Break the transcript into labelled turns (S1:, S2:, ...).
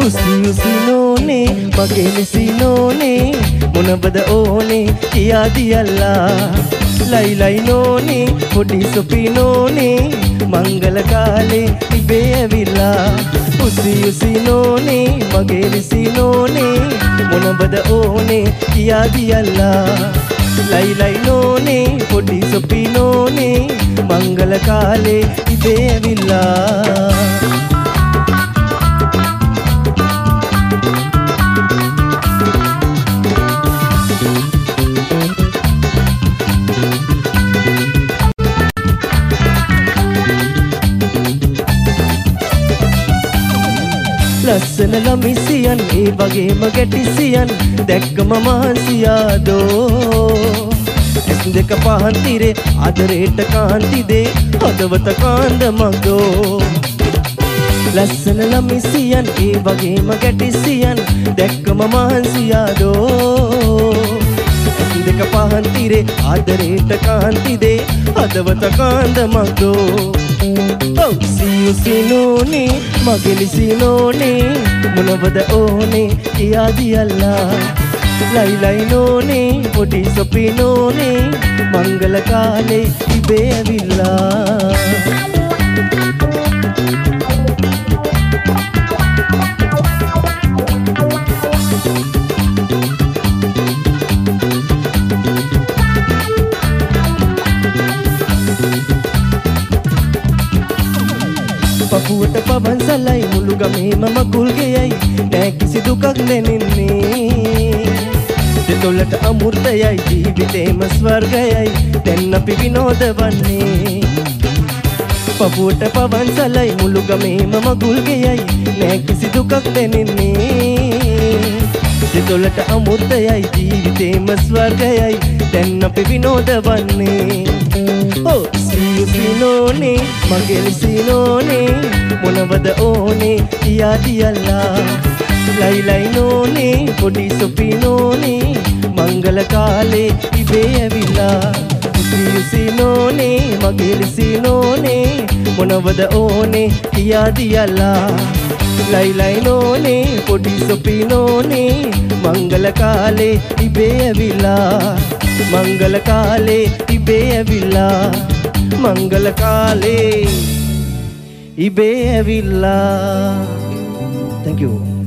S1: උසි උසි නෝනේ මගේ නිසි නෝනේ මොනවද ඕනේ කියාදියල්ලා ලයි ලයි නෝනේ පොඩි සොපි නෝනේ මංගල කාලේ ඉබේ ඇවිල්ලා උසි උසි නෝනේ මගේ නිසි නෝනේ මොනවද ඕනේ කියාදියල්ලා ලයි ලයි නෝනේ පොඩි සොපි නෝනේ මංගල කාලේ ඉබේ ඇවිල්ලා ලස්සන ළමිසියන් ඒ වගේම ගැටිසියන් දැක්කම මහන්සියාදෝ ඇස් දෙක පහන් තිරේ ආදරේට කාන්ති දේ හදවත කාන්දමක්දෝ ලස්සන ළමිසියන් ඒ වගේම ගැටිසියන් දැක්කම මහන්සියාදෝ ඇස් දෙක පහන් තිරේ ආදරේට කාන්ති දේ හදවත කාන්දමක්දෝ උසි නෝනේ මගේ නිසි නෝනේ මොනවද ඕනේ කියාදියල්ලා ලයි ලයි නෝනේ පොඩි සොපි නෝනේ මංගල කාලේ ඉබේ ඇවිල්ලා පපුවට පවන් සලයි මුළු ගමේම මකුල් ගෙයයි නෑ කිසි දුකක් දැනෙන්නේ දෙතොලට අමෘතයයි ජීවිතේම ස්වර්ගයයි දැන් අපි විනෝද වන්නේ පපුවට පවන් සලයි මුළු ගමේම මකුල් ගෙයයි නෑ කිසි දුකක් දැනෙන්නේ දෙතොලට අමෘතයයි ජීවිතේම ස්වර්ගයයි දැන් අපි විනෝද වන්නේ උසි නෝනේ මගේ නිසි නෝනේ මොනවද ඕනේ කියාදියල්ලා ලයි ලයි නෝනේ පොඩි සොපි නෝනේ මංගල කාලේ ඉබේ ඇවිල්ලා උසි නෝනේ මගේ නිසි නෝනේ මොනවද ඕනේ කියාදියල්ලා ලයි ලයි නෝනේ පොඩි සොපි නෝනේ මංගල කාලේ ඉබේ ඇවිල්ලා මංගල කාලේ ඉබේ ඇවිල්ලා මංගල කාලේ ඉබේ ඇවිල්ලා. Thank you.